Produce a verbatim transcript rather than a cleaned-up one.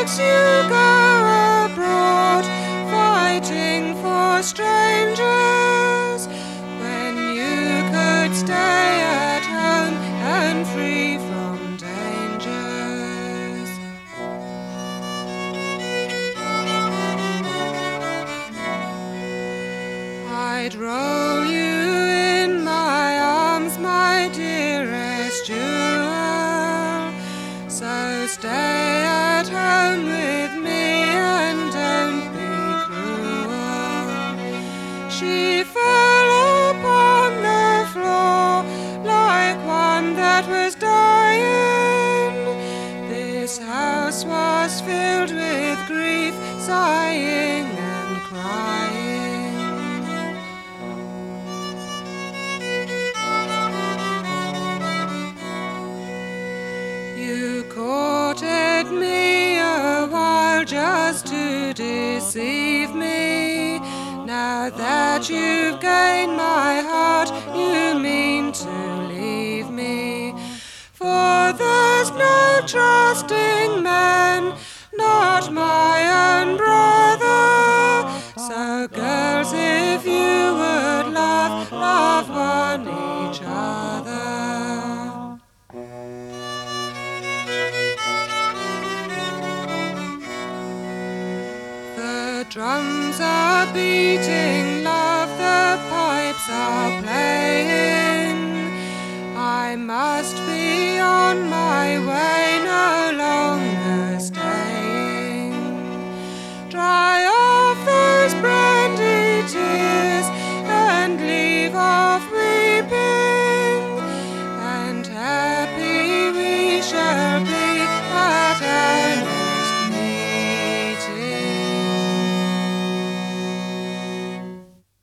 makes you go abroad, fighting for strangers, when you could stay at home and free from dangers? I'd roll you in my arms, my dearest jewel, so stay at home with me and don't be cruel. She fell upon the floor like one that was dying. This house was filled with grief, sighing and crying. You courted me a while just to deceive me. Now that you've gained my heart, you mean to leave me. For there's no trusting man, not my own brother. So girls, if you would love, love one each other. The drums are beating, love, the pipes are playing. I must